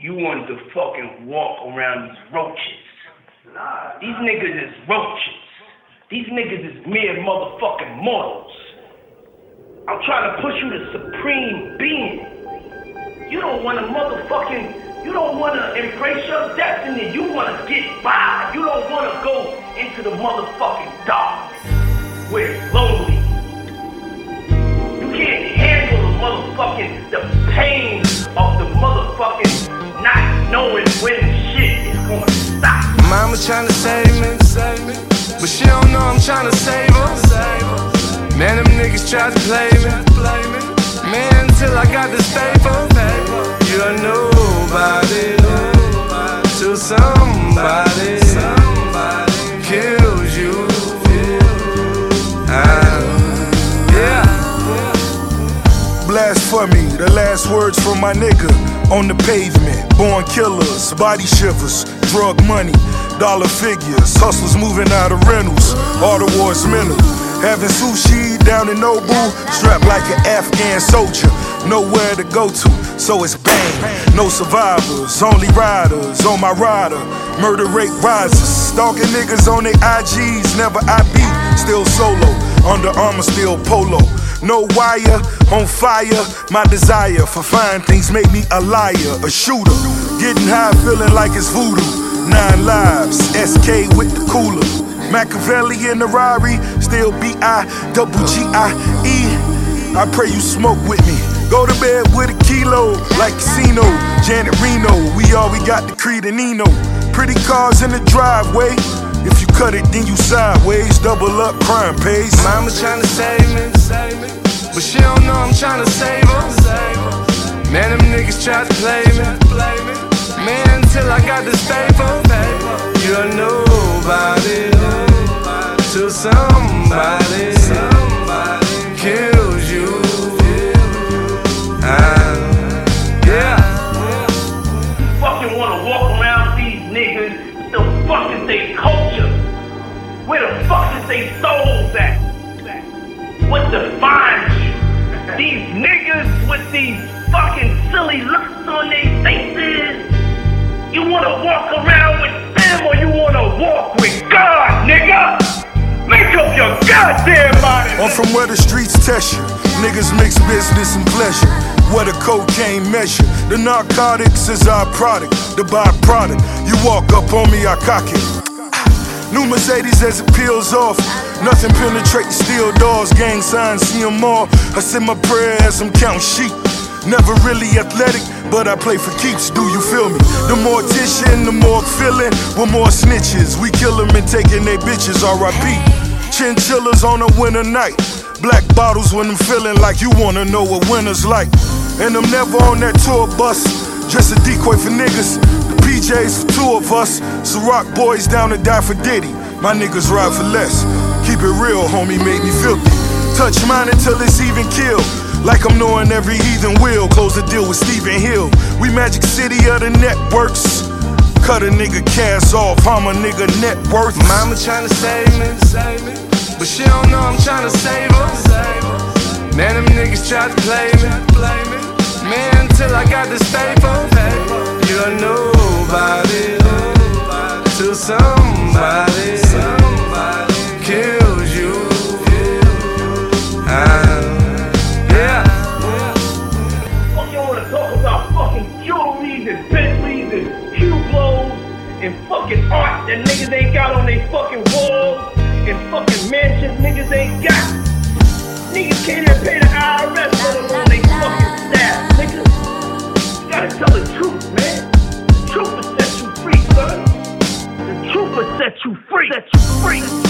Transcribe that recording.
you wanted to fucking walk around these roaches. These niggas is roaches. These niggas is mere motherfucking mortals. I'm trying to push you to supreme being. You don't want to embrace your destiny. You want to get by. You don't want to go into the motherfucking dark where it's lonely. You can't handle the pain of the motherfucking not knowing when shit is going to stop. Mama tryna save me, but she don't know I'm tryna save her. Man, them niggas tried to play me. Man, until I got this paper, you're nobody till somebody kills you. Yeah. Blasphemy, the last words from my nigga on the pavement. Born killers, body shivers, drug money, dollar figures, hustlers moving out of rentals, all the war's mental. Having sushi down in Nobu, strapped like an Afghan soldier, nowhere to go to, so it's bang. No survivors, only riders on my rider. Murder rate rises, stalking niggas on their IGs, never IB, still solo. Under Armour, still polo. No wire, on fire. My desire for fine things made me a liar, a shooter. Getting high, feeling like it's voodoo. 9 lives, SK with the cooler. Machiavelli in the Rari, still B-I-double-G-I-E. I pray you smoke with me. Go to bed with a kilo, like Casino. Janet Reno, we got the Creed and Nino. Pretty cars in the driveway. If you cut it, then you sideways. Double up, crime pays. Mama tryna save me, but she don't know I'm tryna save her. Man, them niggas tried to play me. Man, until I got this paper, you're nobody till somebody kills you. Yeah. Fucking wanna walk around these niggas, the fuck is they culture? Where the fuck is they souls at? What defines you? These niggas with these fucking silly looks on their faces. You wanna walk around with them or you wanna walk with God, nigga? Make up your goddamn mind. I'm from where the streets test you. Niggas mix business and pleasure. Where the cocaine measure. The narcotics is our product, the byproduct. You walk up on me, I cock it. New Mercedes as it peels off. Nothing penetrating steel doors. Gang signs, see them all. I say my prayer as I'm counting sheep. Never really athletic, but I play for keeps, do you feel me? The mortician, the more feeling, with more snitches. We kill them and taking their bitches, R.I.P. Chinchillas on a winter night. Black bottles when I'm feeling like you wanna know what winter's like. And I'm never on that tour bus, just a decoy for niggas. The PJs for 2 of us, so rock boys down to die for Diddy. My niggas ride for less. Keep it real, homie, make me filthy. Touch mine until it's even killed. Like I'm knowing every heathen will. Close the deal with Stephen Hill. We Magic City of the networks. Cut a nigga cash off, I'm a nigga net worth. Mama tryna save me, but she don't know I'm tryna save her. Man, them niggas tried to play me. Man, until I got this paper, you're nobody till somebody kills you. And Bentleys and Hublots and fucking art that niggas ain't got on they fucking walls and fucking mansions niggas ain't got. Niggas can't even pay the IRS let alone they fucking staff, niggas. You gotta tell the truth, man. The truth will set you free, son. The truth will set you free.